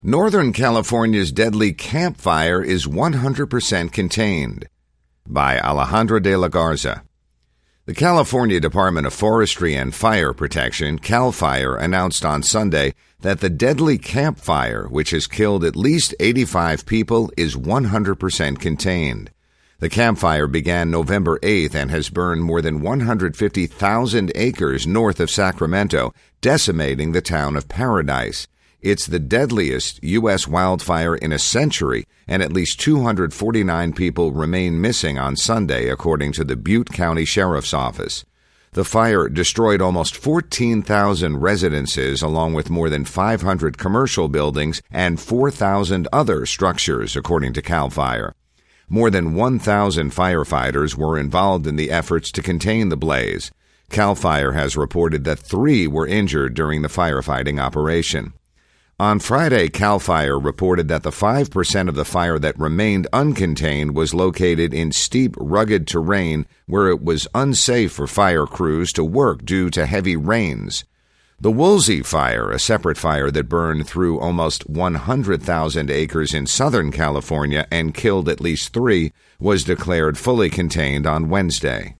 Northern California's deadly Camp Fire is 100% contained. By Alejandro de la Garza. The California Department of Forestry and Fire Protection, CAL FIRE, announced on Sunday that the deadly Camp Fire, which has killed at least 85 people, is 100% contained. The Camp Fire began November 8th and has burned more than 150,000 acres north of Sacramento, decimating the town of Paradise. It's the deadliest U.S. wildfire in a century, and at least 249 people remain missing on Sunday, according to the Butte County Sheriff's Office. The fire destroyed almost 14,000 residences, along with more than 500 commercial buildings and 4,000 other structures, according to CAL FIRE. More than 1,000 firefighters were involved in the efforts to contain the blaze. CAL FIRE has reported that 3 were injured during the firefighting operation. On Friday, CAL FIRE reported that the 5% of the fire that remained uncontained was located in steep, rugged terrain where it was unsafe for fire crews to work due to heavy rains. The Woolsey Fire, a separate fire that burned through almost 100,000 acres in Southern California and killed at least 3, was declared fully contained on Wednesday.